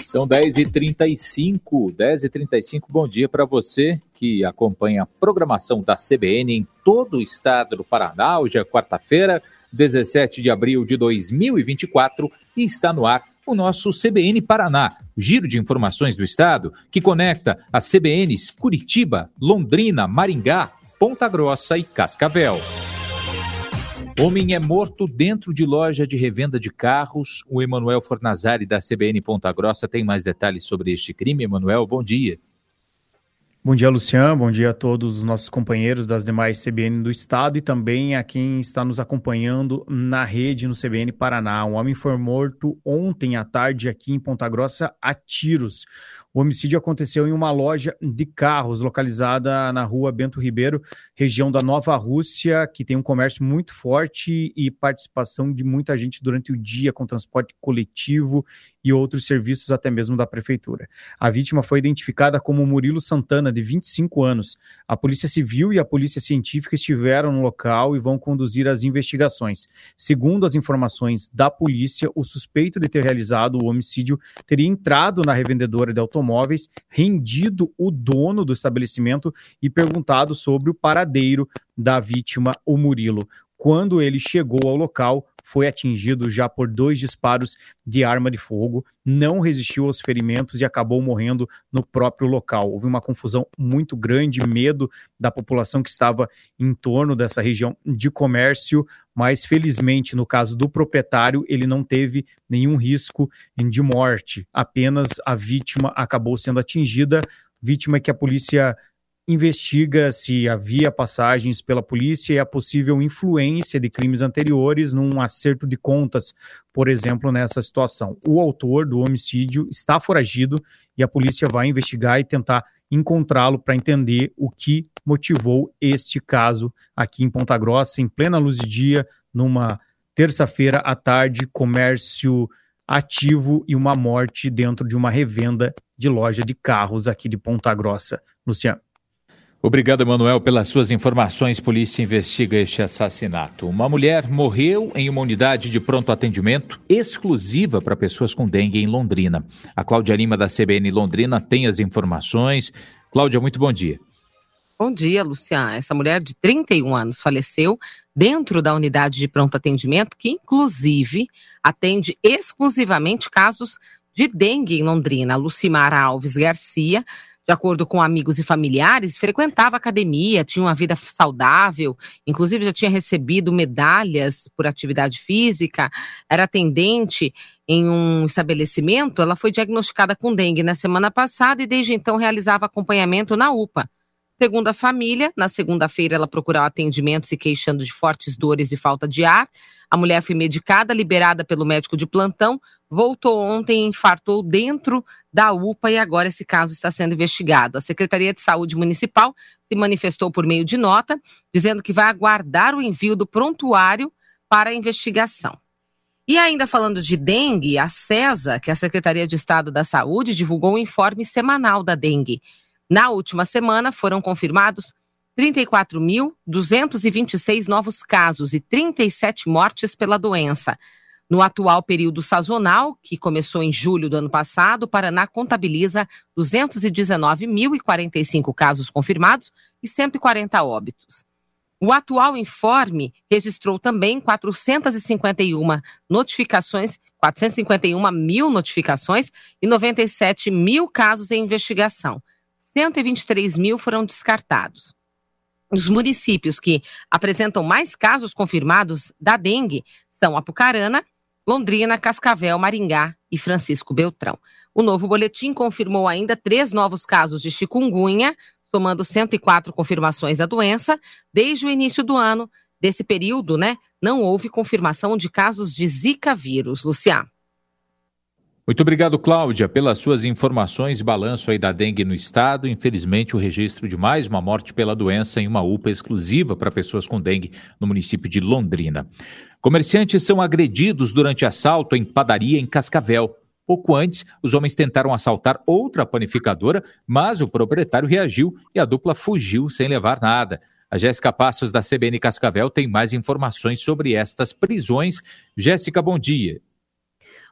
São 10h35, 10h35, bom dia para você que acompanha a programação da CBN em todo o estado do Paraná. Hoje é quarta-feira, 17 de abril de 2024 e está no ar o nosso CBN Paraná, o giro de informações do estado que conecta as CBNs Curitiba, Londrina, Maringá, Ponta Grossa e Cascavel. Homem é morto dentro de loja de revenda de carros. O Emanuel Fornazari, da CBN Ponta Grossa, tem mais detalhes sobre este crime. Emanuel, bom dia. Bom dia, Luciano. Bom dia a todos os nossos companheiros das demais CBN do estado e também a quem está nos acompanhando na rede no CBN Paraná. Um homem foi morto ontem à tarde aqui em Ponta Grossa a tiros. O homicídio aconteceu em uma loja de carros localizada na rua Bento Ribeiro, região da Nova Rússia, que tem um comércio muito forte e participação de muita gente durante o dia com transporte coletivo e outros serviços até mesmo da prefeitura. A vítima foi identificada como Murilo Santana, de 25 anos. A Polícia Civil e a Polícia Científica estiveram no local e vão conduzir as investigações. Segundo as informações da polícia, o suspeito de ter realizado o homicídio teria entrado na revendedora de automóveis, rendido o dono do estabelecimento e perguntado sobre o paradeiro da vítima, o Murilo. Quando ele chegou ao local, foi atingido já por 2 disparos de arma de fogo, não resistiu aos ferimentos e acabou morrendo no próprio local. Houve uma confusão muito grande, medo da população que estava em torno dessa região de comércio, mas felizmente no caso do proprietário ele não teve nenhum risco de morte, apenas a vítima acabou sendo atingida, vítima que a polícia investiga se havia passagens pela polícia e a possível influência de crimes anteriores num acerto de contas, por exemplo, nessa situação. O autor do homicídio está foragido e a polícia vai investigar e tentar encontrá-lo para entender o que motivou este caso aqui em Ponta Grossa, em plena luz de dia, numa terça-feira à tarde, comércio ativo e uma morte dentro de uma revenda de loja de carros aqui de Ponta Grossa. Luciano. Obrigado, Emanuel, pelas suas informações. Polícia investiga este assassinato. Uma mulher morreu em uma unidade de pronto atendimento exclusiva para pessoas com dengue em Londrina. A Cláudia Lima, da CBN Londrina, tem as informações. Cláudia, muito bom dia. Bom dia, Luciano. Essa mulher de 31 anos faleceu dentro da unidade de pronto atendimento, que inclusive atende exclusivamente casos de dengue em Londrina. Lucimara Alves Garcia, de acordo com amigos e familiares, frequentava academia, tinha uma vida saudável, inclusive já tinha recebido medalhas por atividade física, era atendente em um estabelecimento. Ela foi diagnosticada com dengue na semana passada e desde então realizava acompanhamento na UPA. Segundo a família, na segunda-feira ela procurou atendimento se queixando de fortes dores e falta de ar. A mulher foi medicada, liberada pelo médico de plantão, voltou ontem e infartou dentro da UPA e agora esse caso está sendo investigado. A Secretaria de Saúde Municipal se manifestou por meio de nota, dizendo que vai aguardar o envio do prontuário para a investigação. E ainda falando de dengue, a SESA, que é a Secretaria de Estado da Saúde, divulgou um informe semanal da dengue. Na última semana foram confirmados 34.226 novos casos e 37 mortes pela doença. No atual período sazonal, que começou em julho do ano passado, o Paraná contabiliza 219.045 casos confirmados e 140 óbitos. O atual informe registrou também 451 mil notificações e 97 mil casos em investigação. 123 mil foram descartados. Os municípios que apresentam mais casos confirmados da dengue são Apucarana, Londrina, Cascavel, Maringá e Francisco Beltrão. O novo boletim confirmou ainda 3 novos casos de chikungunya, somando 104 confirmações da doença. Desde o início do ano, desse período, não houve confirmação de casos de Zika vírus. Luciano. Muito obrigado, Cláudia, pelas suas informações e balanço aí da dengue no estado. Infelizmente, o registro de mais uma morte pela doença em uma UPA exclusiva para pessoas com dengue no município de Londrina. Comerciantes são agredidos durante assalto em padaria em Cascavel. Pouco antes, os homens tentaram assaltar outra panificadora, mas o proprietário reagiu e a dupla fugiu sem levar nada. A Jéssica Passos, da CBN Cascavel, tem mais informações sobre estas prisões. Jéssica, bom dia.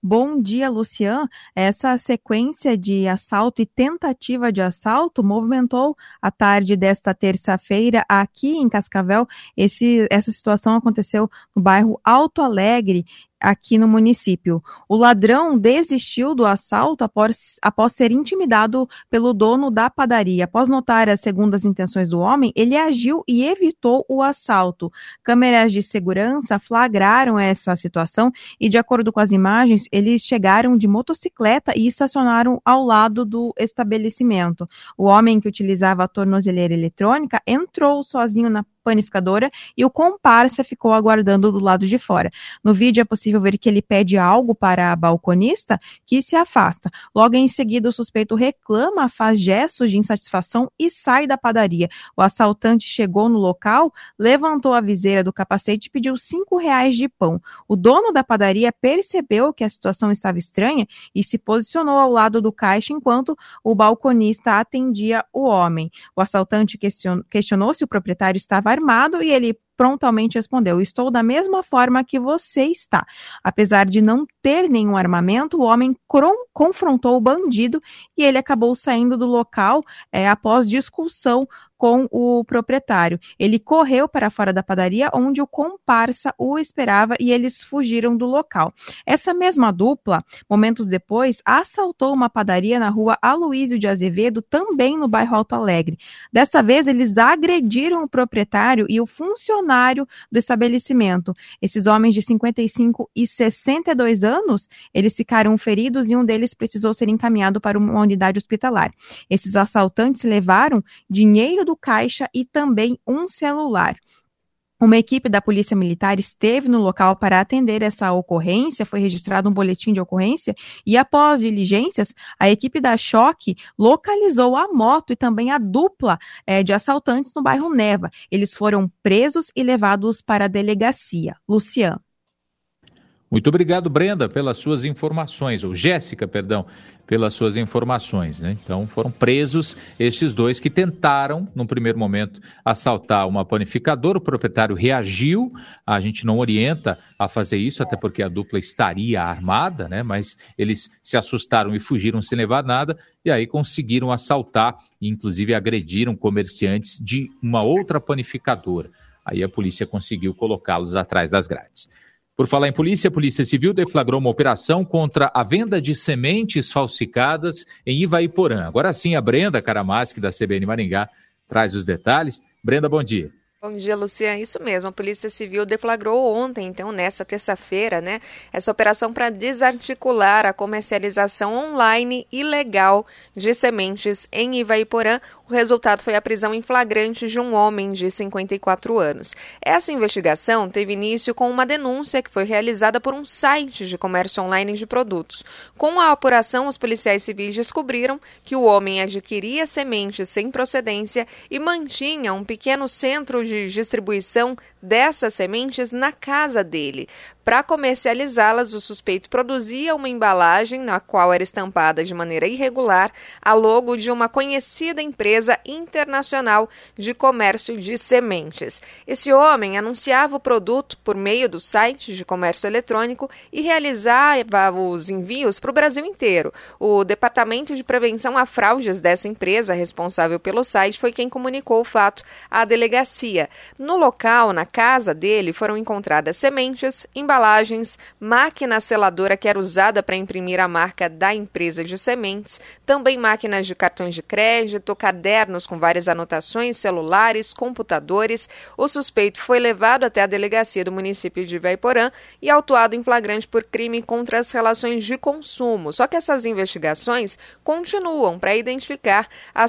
Bom dia, Lucian. Essa sequência de assalto e tentativa de assalto movimentou a tarde desta terça-feira aqui em Cascavel. Essa situação aconteceu no bairro Alto Alegre, aqui no município. O ladrão desistiu do assalto após ser intimidado pelo dono da padaria. Após notar as segundas intenções do homem, ele agiu e evitou o assalto. Câmeras de segurança flagraram essa situação e, de acordo com as imagens, eles chegaram de motocicleta e estacionaram ao lado do estabelecimento. O homem, que utilizava a tornozeleira eletrônica, entrou sozinho na panificadora e o comparsa ficou aguardando do lado de fora. No vídeo é possível ver que ele pede algo para a balconista, que se afasta. Logo em seguida, o suspeito reclama, faz gestos de insatisfação e sai da padaria. O assaltante chegou no local, levantou a viseira do capacete e pediu R$5 de pão. O dono da padaria percebeu que a situação estava estranha e se posicionou ao lado do caixa enquanto o balconista atendia o homem. O assaltante questionou se o proprietário estava armado e ele prontamente respondeu: estou da mesma forma que você está. Apesar de não ter nenhum armamento, o homem confrontou o bandido e ele acabou saindo do local após discussão com o proprietário. Ele correu para fora da padaria, onde o comparsa o esperava, e eles fugiram do local. Essa mesma dupla, momentos depois, assaltou uma padaria na rua Aloísio de Azevedo, também no bairro Alto Alegre. Dessa vez, eles agrediram o proprietário e o funcionário do estabelecimento. Esses homens de 55 e 62 anos, eles ficaram feridos e um deles precisou ser encaminhado para uma unidade hospitalar. Esses assaltantes levaram dinheiro do caixa e também um celular. Uma equipe da Polícia Militar esteve no local para atender essa ocorrência, foi registrado um boletim de ocorrência e, após diligências, a equipe da Choque localizou a moto e também a dupla de assaltantes no bairro Neva. Eles foram presos e levados para a delegacia. Lucian. Muito obrigado, Brenda, pelas suas informações, ou Jéssica, perdão, pelas suas informações, né? Então, foram presos estes dois que tentaram, num primeiro momento, assaltar uma panificadora. O proprietário reagiu, a gente não orienta a fazer isso, até porque a dupla estaria armada, né? Mas eles se assustaram e fugiram sem levar nada, e aí conseguiram assaltar e, inclusive, agrediram comerciantes de uma outra panificadora. Aí a polícia conseguiu colocá-los atrás das grades. Por falar em polícia, a Polícia Civil deflagrou uma operação contra a venda de sementes falsificadas em Ivaiporã. Agora sim, a Brenda Karamaschi, da CBN Maringá, traz os detalhes. Brenda, bom dia. Bom dia, Luciana. Isso mesmo, a Polícia Civil deflagrou ontem, então, nessa terça-feira, né, essa operação para desarticular a comercialização online ilegal de sementes em Ivaiporã. O resultado foi a prisão em flagrante de um homem de 54 anos. Essa investigação teve início com uma denúncia que foi realizada por um site de comércio online de produtos. Com a apuração, os policiais civis descobriram que o homem adquiria sementes sem procedência e mantinha um pequeno centro de distribuição dessas sementes na casa dele. Para comercializá-las, o suspeito produzia uma embalagem na qual era estampada de maneira irregular a logo de uma conhecida empresa internacional de comércio de sementes. Esse homem anunciava o produto por meio do site de comércio eletrônico e realizava os envios para o Brasil inteiro. O Departamento de Prevenção a Fraudes dessa empresa, responsável pelo site, foi quem comunicou o fato à delegacia. No local, na casa dele, foram encontradas sementes, embalagens, máquina seladora que era usada para imprimir a marca da empresa de sementes, também máquinas de cartões de crédito, cadernos com várias anotações, celulares, computadores. O suspeito foi levado até a delegacia do município de Ivaiporã e autuado em flagrante por crime contra as relações de consumo. Só que essas investigações continuam para identificar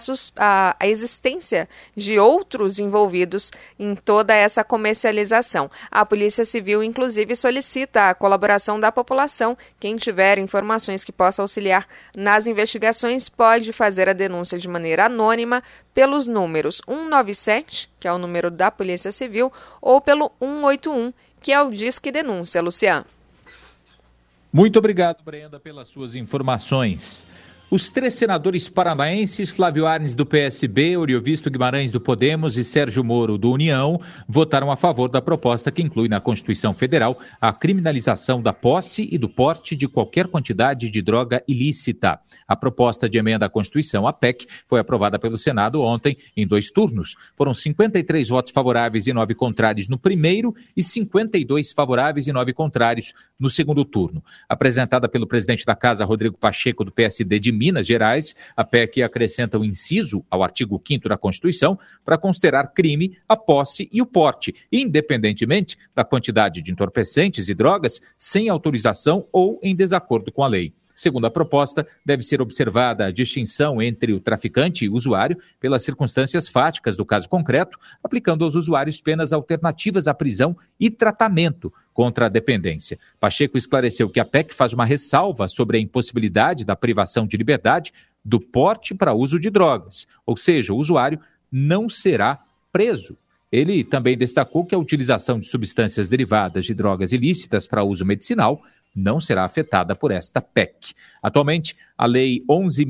a existência de outros envolvidos em toda essa comercialização. A Polícia Civil, inclusive, solicita a colaboração da população. Quem tiver informações que possa auxiliar nas investigações pode fazer a denúncia de maneira anônima pelos números 197, que é o número da Polícia Civil, ou pelo 181, que é o Disque Denúncia. Luciano. Muito obrigado, Brenda, pelas suas informações. Os 3 senadores paranaenses, Flávio Arnes do PSB, Oriovisto Guimarães do Podemos e Sérgio Moro do União, votaram a favor da proposta que inclui na Constituição Federal a criminalização da posse e do porte de qualquer quantidade de droga ilícita. A proposta de emenda à Constituição, a PEC, foi aprovada pelo Senado ontem em 2 turnos. Foram 53 votos favoráveis e 9 contrários no primeiro e 52 favoráveis e 9 contrários no segundo turno. Apresentada pelo presidente da Casa, Rodrigo Pacheco, do PSD de Minas Gerais, a PEC acrescenta um inciso ao artigo 5º da Constituição para considerar crime a posse e o porte, independentemente da quantidade de entorpecentes e drogas, sem autorização ou em desacordo com a lei. Segundo a proposta, deve ser observada a distinção entre o traficante e o usuário pelas circunstâncias fáticas do caso concreto, aplicando aos usuários penas alternativas à prisão e tratamento contra a dependência. Pacheco esclareceu que a PEC faz uma ressalva sobre a impossibilidade da privação de liberdade do porte para uso de drogas, ou seja, o usuário não será preso. Ele também destacou que a utilização de substâncias derivadas de drogas ilícitas para uso medicinal não será afetada por esta PEC. Atualmente, a Lei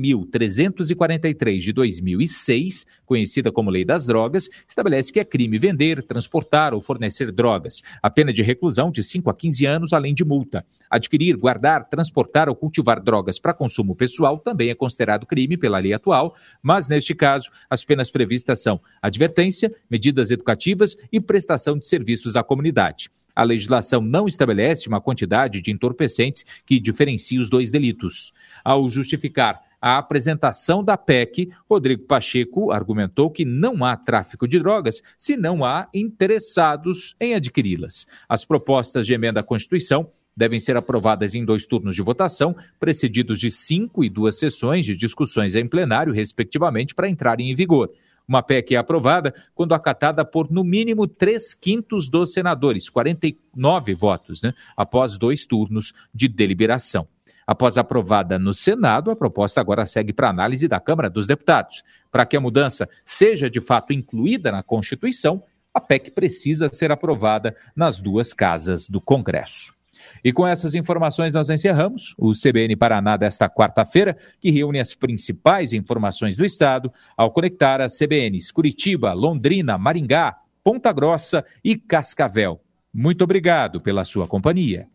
11.343 de 2006, conhecida como Lei das Drogas, estabelece que é crime vender, transportar ou fornecer drogas. A pena de reclusão de 5 a 15 anos, além de multa. Adquirir, guardar, transportar ou cultivar drogas para consumo pessoal também é considerado crime pela lei atual, mas neste caso, as penas previstas são advertência, medidas educativas e prestação de serviços à comunidade. A legislação não estabelece uma quantidade de entorpecentes que diferencie os 2 delitos. Ao justificar a apresentação da PEC, Rodrigo Pacheco argumentou que não há tráfico de drogas se não há interessados em adquiri-las. As propostas de emenda à Constituição devem ser aprovadas em 2 turnos de votação, precedidos de 5 e 2 sessões de discussões em plenário, respectivamente, para entrarem em vigor. Uma PEC é aprovada quando acatada por, no mínimo, 3/5 dos senadores, 49 votos, após 2 turnos de deliberação. Após aprovada no Senado, a proposta agora segue para análise da Câmara dos Deputados. Para que a mudança seja de fato incluída na Constituição, a PEC precisa ser aprovada nas 2 casas do Congresso. E com essas informações nós encerramos o CBN Paraná desta quarta-feira, que reúne as principais informações do estado ao conectar as CBNs Curitiba, Londrina, Maringá, Ponta Grossa e Cascavel. Muito obrigado pela sua companhia.